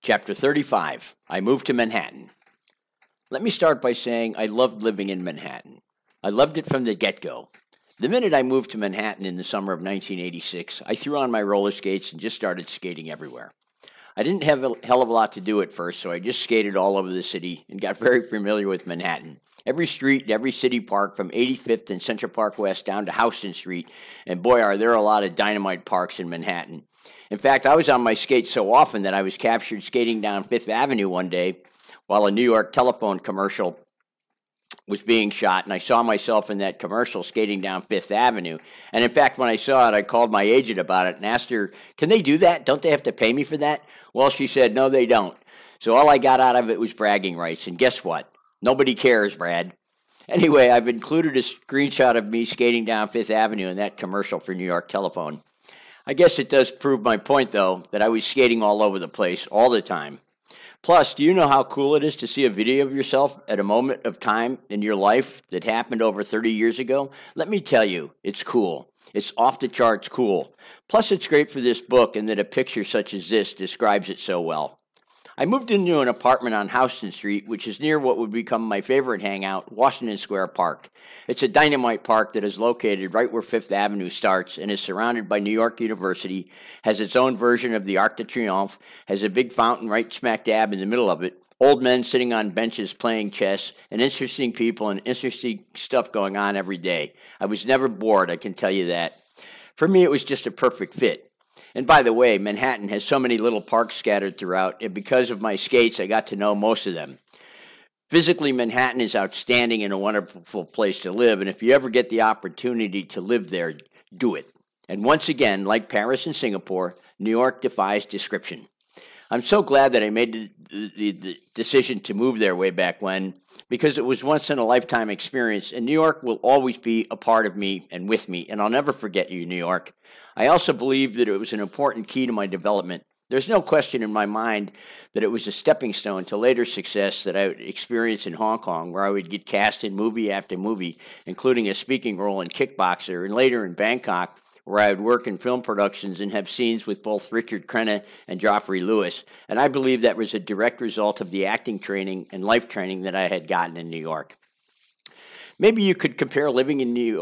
Chapter 35, I Moved to Manhattan. Let me start by saying I loved living in Manhattan. I loved it from the get-go. The minute I moved to Manhattan in the summer of 1986, I threw on my roller skates and just started skating everywhere. I didn't have a hell of a lot to do at first, so I just skated all over the city and got very familiar with Manhattan. Every street and every city park from 85th and Central Park West down to Houston Street, and boy, are there a lot of dynamite parks in Manhattan. In fact, I was on my skates so often that I was captured skating down Fifth Avenue one day while a New York telephone commercial was being shot, and I saw myself in that commercial skating down Fifth Avenue. And in fact, when I saw it, I called my agent about it and asked her, can they do that? Don't they have to pay me for that? Well, she said, no, they don't. So all I got out of it was bragging rights, and guess what? Nobody cares, Brad. Anyway, I've included a screenshot of me skating down Fifth Avenue in that commercial for New York Telephone. I guess it does prove my point, though, that I was skating all over the place all the time. Plus, do you know how cool it is to see a video of yourself at a moment of time in your life that happened over 30 years ago? Let me tell you, it's cool. It's off the charts cool. Plus, it's great for this book in that a picture such as this describes it so well. I moved into an apartment on Houston Street, which is near what would become my favorite hangout, Washington Square Park. It's a dynamite park that is located right where Fifth Avenue starts and is surrounded by New York University, has its own version of the Arc de Triomphe, has a big fountain right smack dab in the middle of it, old men sitting on benches playing chess, and interesting people and interesting stuff going on every day. I was never bored, I can tell you that. For me, it was just a perfect fit. And by the way, Manhattan has so many little parks scattered throughout, and because of my skates, I got to know most of them. Physically, Manhattan is outstanding and a wonderful place to live, and if you ever get the opportunity to live there, do it. And once again, like Paris and Singapore, New York defies description. I'm so glad that I made the decision to move there way back when, because it was once-in-a-lifetime experience, and New York will always be a part of me and with me, and I'll never forget you, New York. I also believe that it was an important key to my development. There's no question in my mind that it was a stepping stone to later success that I would experience in Hong Kong, where I would get cast in movie after movie, including a speaking role in Kickboxer, and later in Bangkok, where I would work in film productions and have scenes with both Richard Crenna and Geoffrey Lewis. And I believe that was a direct result of the acting training and life training that I had gotten in New York. Maybe you could compare living in New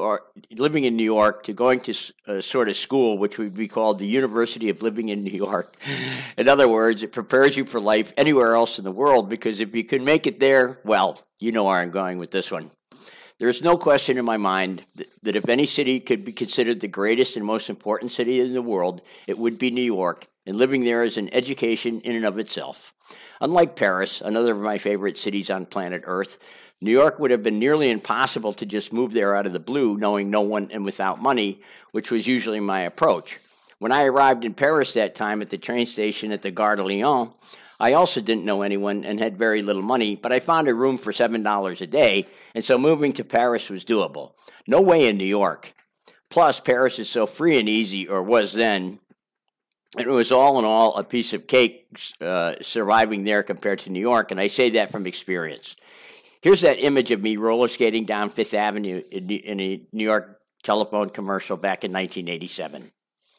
York to going to a sort of school, which would be called the University of Living in New York. In other words, it prepares you for life anywhere else in the world, because if you can make it there, well, you know where I'm going with this one. There is no question in my mind that if any city could be considered the greatest and most important city in the world, it would be New York, and living there is an education in and of itself. Unlike Paris, another of my favorite cities on planet Earth, New York would have been nearly impossible to just move there out of the blue, knowing no one and without money, which was usually my approach. When I arrived in Paris that time at the train station at the Gare de Lyon, I also didn't know anyone and had very little money, but I found a room for $7 a day, and so moving to Paris was doable. No way in New York. Plus, Paris is so free and easy, or was then, and it was all in all a piece of cake surviving there compared to New York, and I say that from experience. Here's that image of me roller skating down Fifth Avenue in a New York telephone commercial back in 1987.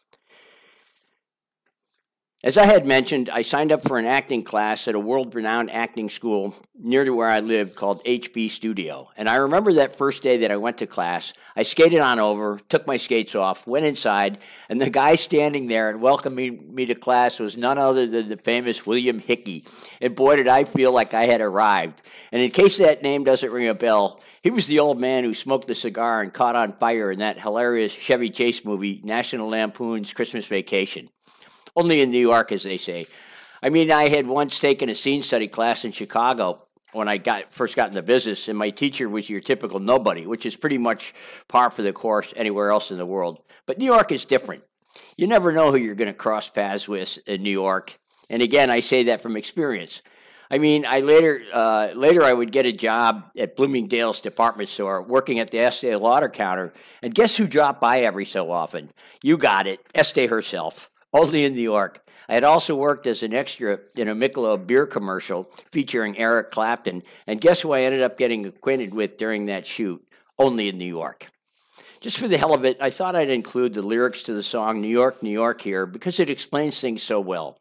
As I had mentioned, I signed up for an acting class at a world-renowned acting school near to where I lived called HB Studio. And I remember that first day that I went to class, I skated on over, took my skates off, went inside, and the guy standing there and welcoming me to class was none other than the famous William Hickey. And boy, did I feel like I had arrived. And in case that name doesn't ring a bell, he was the old man who smoked the cigar and caught on fire in that hilarious Chevy Chase movie, National Lampoon's Christmas Vacation. Only in New York, as they say. I mean, I had once taken a scene study class in Chicago when I first got in the business, and my teacher was your typical nobody, which is pretty much par for the course anywhere else in the world. But New York is different. You never know who you're going to cross paths with in New York. And again, I say that from experience. I mean, later I would get a job at Bloomingdale's department store working at the Estee Lauder counter, and guess who dropped by every so often? You got it, Estee herself. Only in New York. I had also worked as an extra in a Michelob beer commercial featuring Eric Clapton, and guess who I ended up getting acquainted with during that shoot? Only in New York. Just for the hell of it, I thought I'd include the lyrics to the song New York, New York here because it explains things so well.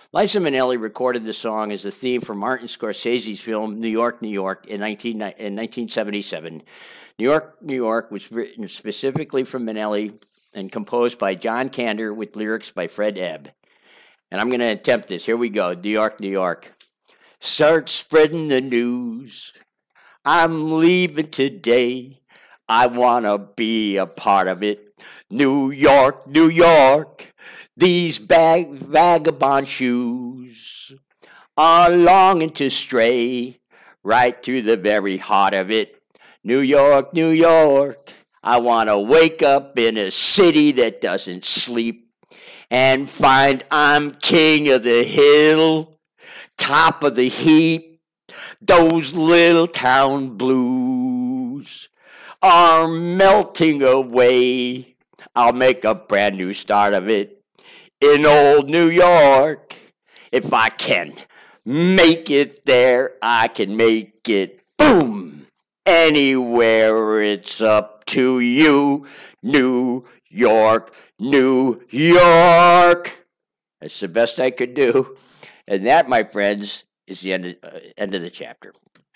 Liza Minnelli recorded the song as the theme for Martin Scorsese's film New York, New York in 1977. New York was written specifically for Minnelli and composed by John Kander with lyrics by Fred Ebb. And I'm going to attempt this. Here we go. New York, New York. Start spreading the news. I'm leaving today. I want to be a part of it. New York, New York. These vagabond shoes are longing to stray right to the very heart of it. New York, New York. I want to wake up in a city that doesn't sleep and find I'm king of the hill, top of the heap. Those little town blues are melting away. I'll make a brand new start of it in old New York. If I can make it there, I can make it boom. Anywhere it's up to you. New York, New York. That's the best I could do. And that, my friends, is the end of the chapter.